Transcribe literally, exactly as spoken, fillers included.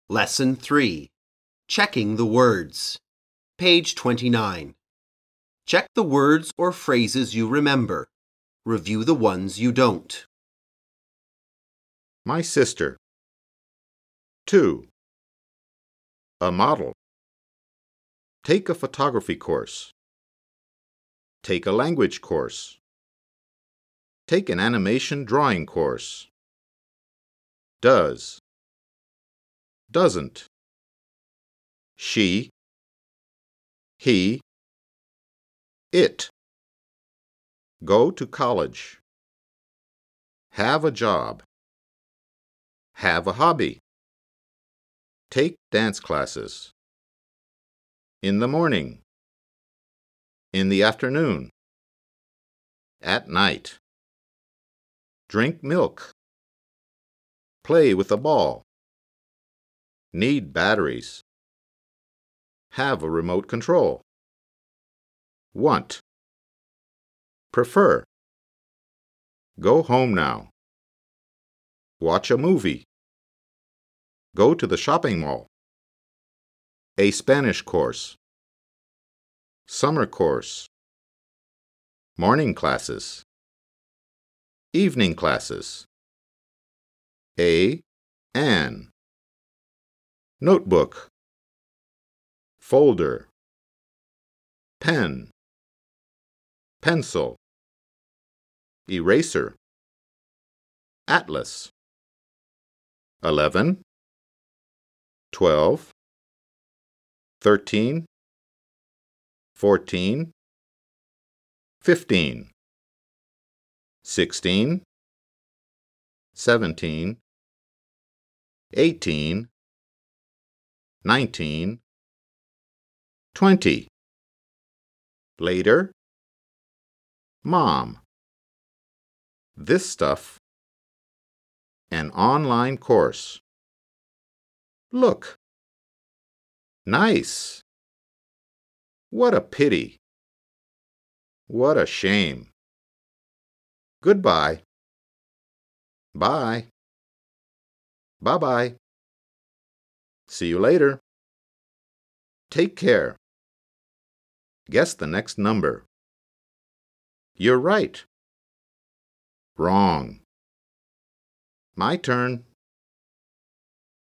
Lesson three. Checking the words. Page twenty-nine. Check the words or phrases you remember. Review the ones you don't. My sister. Two. A model. Take a photography course. Take a language course. Take an animation drawing course. Does. Doesn't. She. He. It. Go to college. Have a job. Have a hobby. Take dance classes. In the morning. In the afternoon. At night. Drink milk. Play with a ball. Need batteries. Have a remote control. Want. Prefer. Go home now. Watch a movie. Go to the shopping mall. A Spanish course. Summer course. Morning classes. Evening classes. A, an. Notebook. Folder. Pen. Pencil. Eraser. Atlas. Eleven. Twelve. Thirteen. Fourteen. Fifteen. Sixteen. Seventeen. Eighteen. Nineteen. Twenty. Later. Mom. This stuff. An online course. Look. Nice. What a pity. What a shame. Goodbye. Bye. Bye-bye. See you later. Take care. Guess the next number. You're right. Wrong. My turn.